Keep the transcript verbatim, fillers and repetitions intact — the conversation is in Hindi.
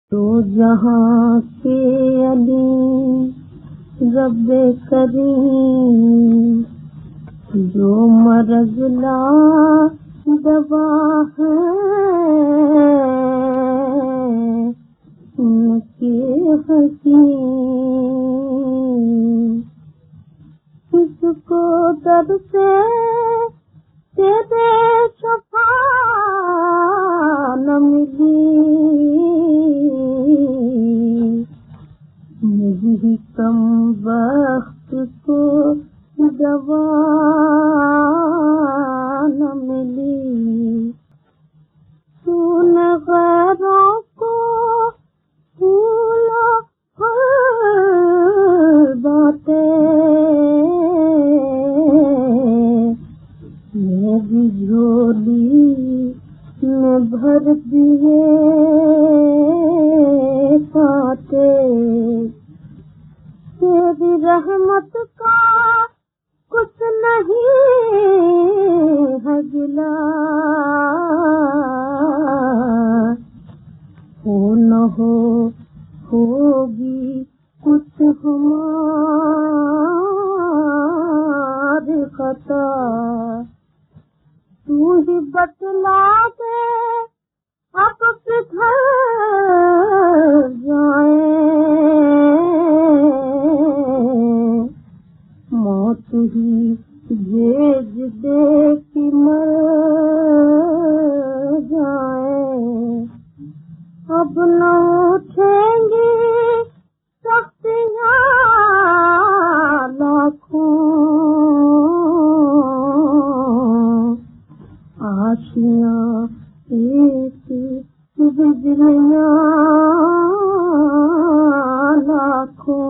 तो जहाँ के अली रब्बे करीम जो मरज़ ला दवा है उनके हकीम किसको दर से तेरे शफा न मिली मुझे कम वक्त को दवा न मिली तूने गैरों को फूला फल बातें मेरी झोली में भर दिए कांटे तेरी रहमत का कुछ नहीं है गिला हो न हो होगी कुछ हमारी खता तू ही बतला दे अब किधर जाए मौत ही भेज दे कि मर जाए अब न उठेंगी शक्तियाँ लाखों आशियाँ एक बिजलियाँ लाखों